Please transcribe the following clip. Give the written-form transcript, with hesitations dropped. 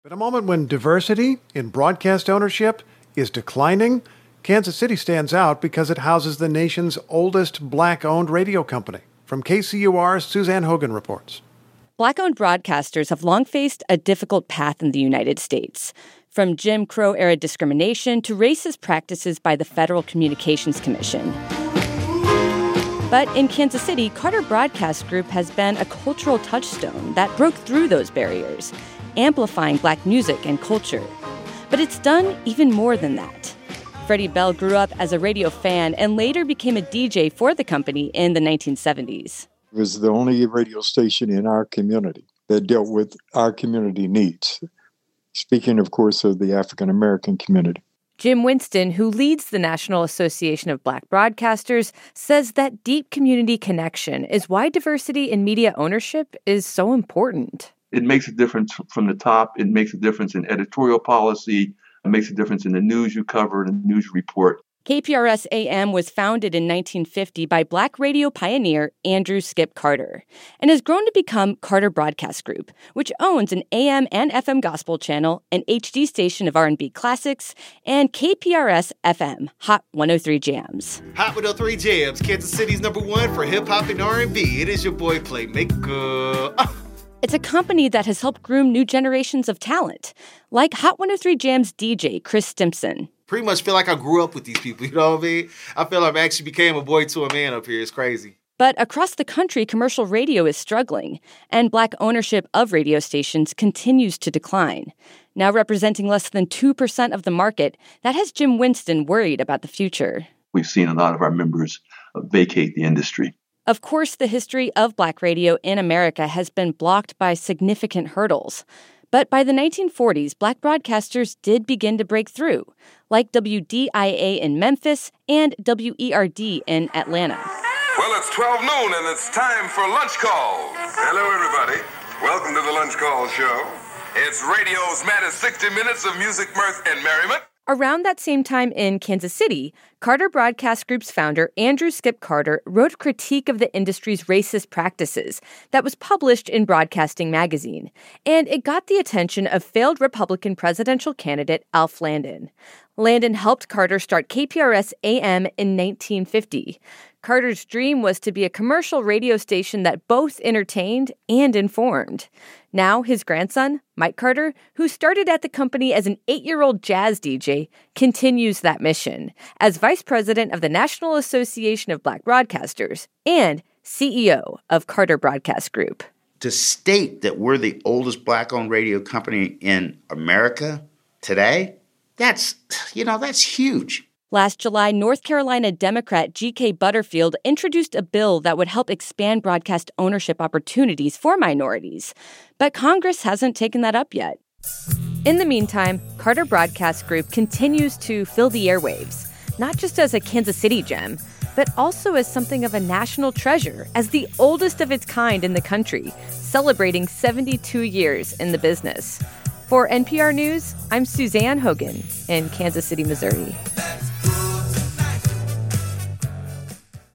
At a moment when diversity in broadcast ownership is declining, Kansas City stands out because it houses the nation's oldest black-owned radio company. From KCUR's Suzanne Hogan reports. Black-owned broadcasters have long faced a difficult path in the United States, from Jim Crow-era discrimination to racist practices by the Federal Communications Commission. But in Kansas City, Carter Broadcast Group has been a cultural touchstone that broke through those barriers, amplifying black music and culture. But it's done even more than that. Freddie Bell grew up as a radio fan and later became a DJ for the company in the 1970s. It was the only radio station in our community that dealt with our community needs. Speaking, of course, of the African American community. Jim Winston, who leads the National Association of Black Broadcasters, says that deep community connection is why diversity in media ownership is so important. It makes a difference from the top. It makes a difference in editorial policy. It makes a difference in the news you cover and the news you report. KPRS AM was founded in 1950 by black radio pioneer Andrew Skip Carter and has grown to become Carter Broadcast Group, which owns an AM and FM gospel channel, an HD station of R&B classics, and KPRS FM, Hot 103 Jams. Hot 103 Jams, Kansas City's #1 for hip-hop and R&B. It is your boy Playmaker. It's a company that has helped groom new generations of talent, like Hot 103 Jams DJ Chris Stimpson. Pretty much feel like I grew up with these people, you know what I mean? I feel like I actually became a boy to a man up here. It's crazy. But across the country, commercial radio is struggling, and black ownership of radio stations continues to decline. Now representing less than 2% of the market, that has Jim Winston worried about the future. We've seen a lot of our members vacate the industry. Of course, the history of black radio in America has been blocked by significant hurdles. But by the 1940s, black broadcasters did begin to break through, like WDIA in Memphis and WERD in Atlanta. Well, it's 12 noon and it's time for Lunch Call. Hello, everybody. Welcome to the Lunch Call show. It's radio's maddest 60 minutes of music, mirth, and merriment. Around that same time in Kansas City, Carter Broadcast Group's founder, Andrew Skip Carter, wrote a critique of the industry's racist practices that was published in Broadcasting Magazine, and it got the attention of failed Republican presidential candidate Alf Landon. Landon helped Carter start KPRS AM in 1950. Carter's dream was to be a commercial radio station that both entertained and informed. Now, his grandson, Mike Carter, who started at the company as an 8-year-old jazz DJ, continues that mission as vice president of the National Association of Black Broadcasters and CEO of Carter Broadcast Group. To state that we're the oldest black-owned radio company in America today, that's huge. Last July, North Carolina Democrat G.K. Butterfield introduced a bill that would help expand broadcast ownership opportunities for minorities. But Congress hasn't taken that up yet. In the meantime, Carter Broadcast Group continues to fill the airwaves, not just as a Kansas City gem, but also as something of a national treasure, as the oldest of its kind in the country, celebrating 72 years in the business. For NPR News, I'm Suzanne Hogan in Kansas City, Missouri.